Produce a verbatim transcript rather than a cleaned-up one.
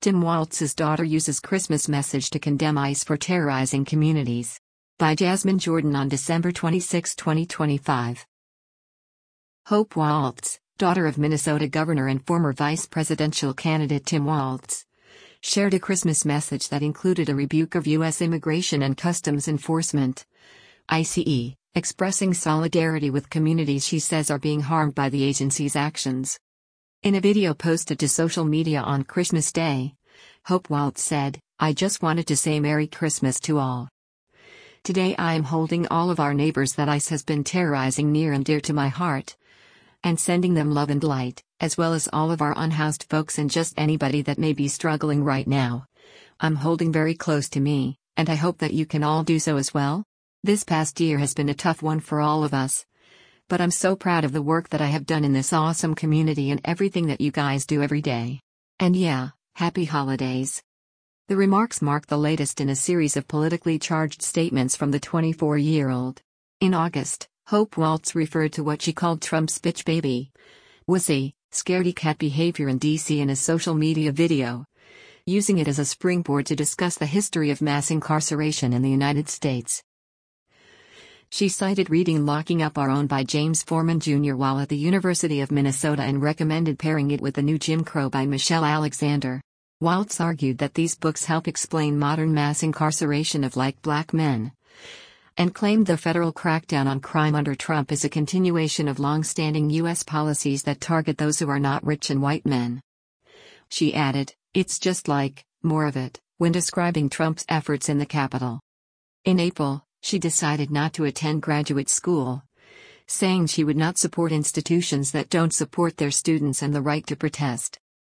Tim Walz's daughter uses Christmas message to condemn ICE for terrorizing communities. By Jasmine Jordan on December twenty-sixth, twenty twenty-five. Hope Walz, daughter of Minnesota Governor and former vice presidential candidate Tim Walz, shared a Christmas message that included a rebuke of U S Immigration and Customs Enforcement, ICE, expressing solidarity with communities she says are being harmed by the agency's actions. In a video posted to social media on Christmas Day, Hope Walz said, "I just wanted to say Merry Christmas to all. Today I am holding all of our neighbors that ICE has been terrorizing near and dear to my heart, and sending them love and light, as well as all of our unhoused folks and just anybody that may be struggling right now. I'm holding very close to me, and I hope that you can all do so as well. This past year has been a tough one for all of us. But I'm so proud of the work that I have done in this awesome community and everything that you guys do every day. And yeah, happy holidays." The remarks mark the latest in a series of politically charged statements from the twenty-four-year-old. In August, Hope Walz referred to what she called Trump's bitch baby, wussy, scaredy cat behavior in D C in a social media video, using it as a springboard to discuss the history of mass incarceration in the United States. She cited reading Locking Up Our Own by James Forman Junior while at the University of Minnesota and recommended pairing it with The New Jim Crow by Michelle Alexander. Walz argued that these books help explain modern mass incarceration of like black men, and claimed the federal crackdown on crime under Trump is a continuation of long-standing U S policies that target those who are not rich and white men. She added, "It's just like, more of it," when describing Trump's efforts in the Capitol. In April, she decided not to attend graduate school, saying she would not support institutions that don't support their students and the right to protest.